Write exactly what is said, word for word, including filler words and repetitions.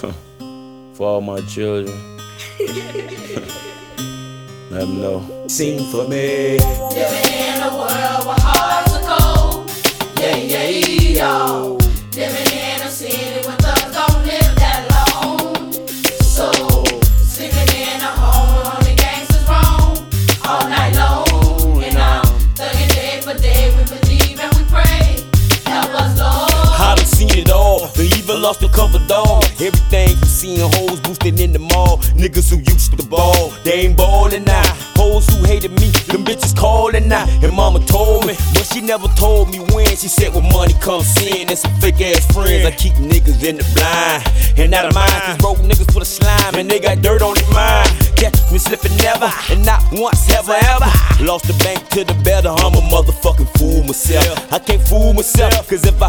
For all my children. Let them know. Sing for me. Living in a world where hearts are cold. Yeah, yeah, yo. Living in a city where thugs don't live that long. So, sleeping in a home where only gangsters roam all night long. And I'm thugging day for day. We believe and we pray. Help us, Lord. I done seen it all. The evil lost a couple dogs. Everything you seeing hoes boosted in the mall. Niggas who used to ball, they ain't ballin' now. Hoes who hated me, them bitches callin' now. And mama told me, but she never told me when. She said when money comes in and some fake ass friends, I keep niggas in the blind and out of mind. Cause broke niggas full of slime and they got dirt on their mind. Catch me slipping never, and not once ever ever. Lost the bank to the better, I'm a motherfucking fool myself. I can't fool myself, cause if I